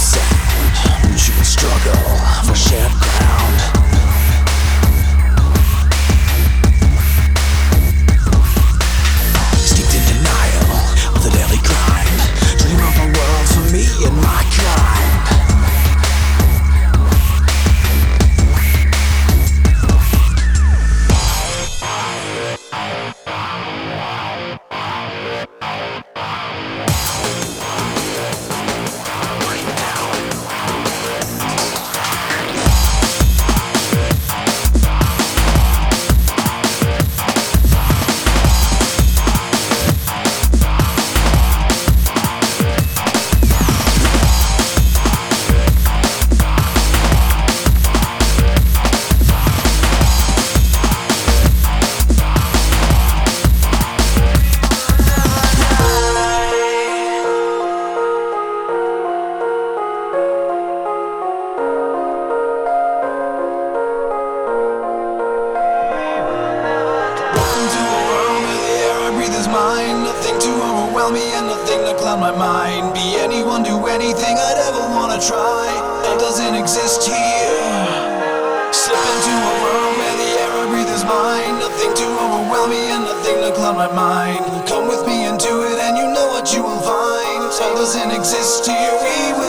sand, mutual struggle for shared ground. Steeped in denial of the daily grind, dream of a world for me and my kind. Nothing to overwhelm me and nothing to cloud my mind. Be anyone, do anything I'd ever wanna try. That doesn't exist here. Slip into a world where the air I breathe is mine. Nothing to overwhelm me and nothing to cloud my mind. Come with me into it and you know what you will find. That doesn't exist here.